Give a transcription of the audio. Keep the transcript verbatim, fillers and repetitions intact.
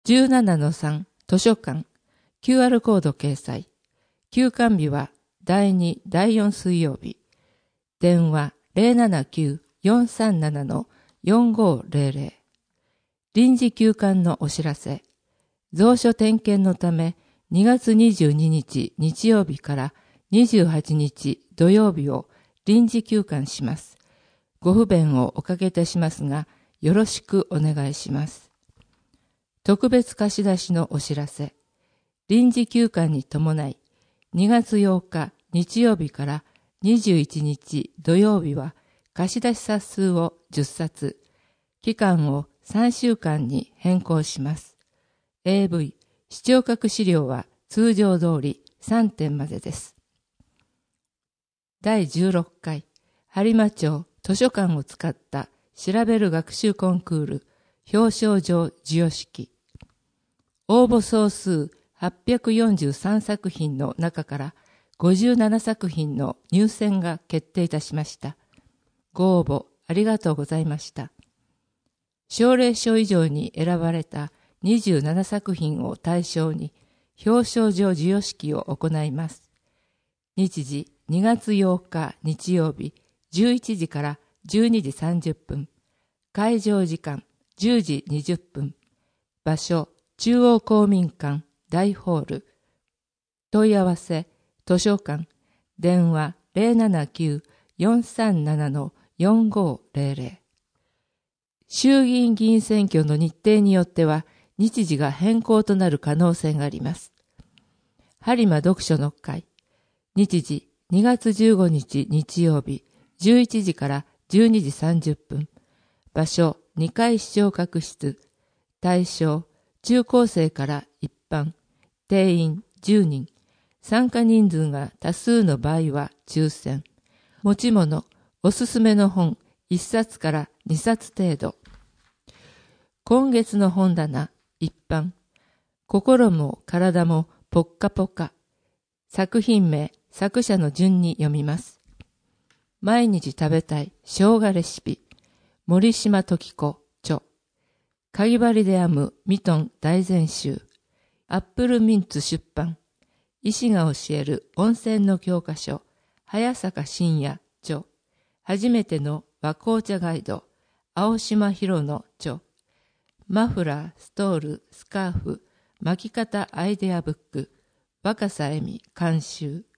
じゅうななのさん 図書館 キューアール コード掲載。休館日はだいに、だいよん水曜日。電話 ゼロななきゅう よんさんなな よんごゼロゼロ。臨時休館のお知らせ。蔵書点検のためにがつにじゅうににち日曜日からにじゅうはちにち土曜日を臨時休館します。ご不便をおかけいたしますが、よろしくお願いします。特別貸し出しのお知らせ。臨時休館に伴い、にがつようか日曜日からにじゅういちにち土曜日は貸し出し冊数をじゅっさつ、期間をさんしゅうかんに変更します。エーブイ、視聴覚資料は通常通りさんてんまでです。だいじゅうろっかい、播磨町図書館を使った調べる学習コンクール表彰状授与式。応募総数はっぴゃくよんじゅうさんさくひんの中からごじゅうななさくひんの入選が決定いたしました。ご応募ありがとうございました。奨励賞以上に選ばれたにじゅうななさくひんを対象に表彰状授与式を行います。日時にがつようか日曜日じゅういちじからじゅうにじさんじゅっぷん。会場時間じゅうじにじゅっぷん。場所中央公民館大ホール。問い合わせ図書館電話 ゼロななきゅう よんさんなな よんごゼロゼロ。衆議院議員選挙の日程によっては日時が変更となる可能性があります。播磨読書の会。日時にがつじゅうごにち日曜日じゅういちじからじゅうにじさんじゅっぷん。場所にかい視聴覚室。対象中高生から一般。定員じゅうにん。参加人数が多数の場合は抽選。持ち物、おすすめの本いっさつからにさつ程度。今月の本棚、一般。心も体もポッカポカ。作品名、作者の順に読みます。毎日食べたい生姜レシピ。森島時子著。かぎ針で編むミトン大全集。アップルミンツ出版。医師が教える温泉の教科書。早坂信也著。初めての和紅茶ガイド。青島博の著。マフラー、ストール、スカーフ、巻き方アイデアブック。若狭恵美監修。